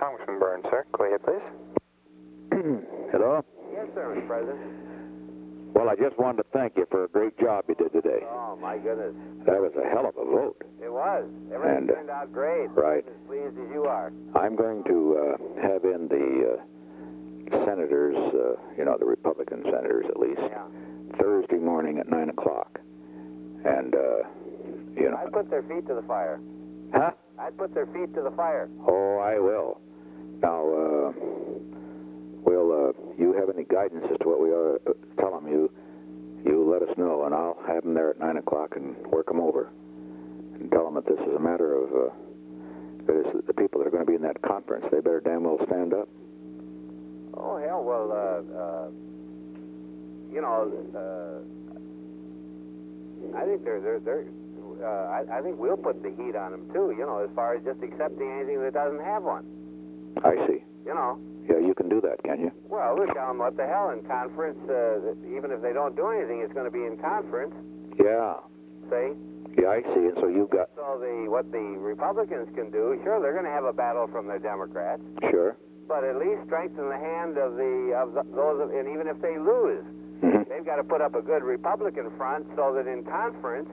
Congressman Burns, sir. Go ahead, please. Hello? Yes, sir, Mr. President. Well, I just wanted to thank you for a great job you did today. Oh, my goodness. That was a hell of a vote. It was. Everything And, turned out great. right. I'm as pleased as you are. I'm going to have in the senators, the Republican senators at least, Yeah. Thursday morning at 9 o'clock. And, I'd put their feet to the fire. Huh? I'd put their feet to the fire. Oh, I will. Now, you have any guidance as to what we ought to tell them, you let us know, and I'll have them there at 9 o'clock and work them over. And tell them that this is a matter of, that is the people that are going to be in that conference, they better damn well stand up. Oh, hell, well, I think I think we'll put the heat on them, too, as far as just accepting anything that doesn't have one. I see. Yeah, you can do that, can you? Well, we'll tell them what the hell in conference, even if they don't do anything, it's going to be in conference. Yeah. See? Yeah, I see. And so you've got... So what the Republicans can do, sure, they're going to have a battle from their Democrats. Sure. But at least strengthen the hand of those, and even if they lose, they've got to put up a good Republican front so that in conference,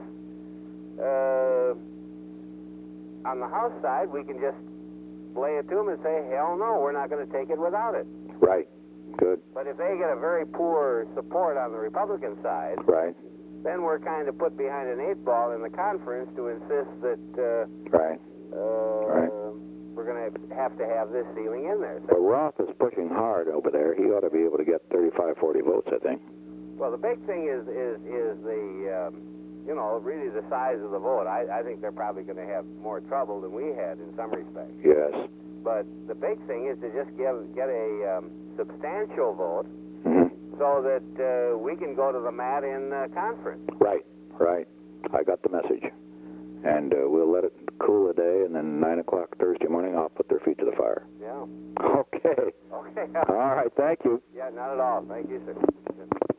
on the House side, we can just lay it to them and say, hell no, we're not going to take it without it. Right. Good. But if they get a very poor support on the Republican side, right, then we're kind of put behind an 8-ball in the conference to insist that right. We're going to have this ceiling in there. So Roth is pushing hard over there. He ought to be able to get 35, 40 votes, I think. Well, the big thing is the, really the size of the vote. I think they're probably going to have more trouble than we had in some respects. Yes. But the big thing is to just get a substantial vote so that we can go to the mat in conference. Right. I got the message. And we'll let it cool a day, and then 9 o'clock Thursday morning, I'll put their feet to the fire. Yeah. Okay. Okay. All right, thank you. Yeah, not at all. Thank you, sir.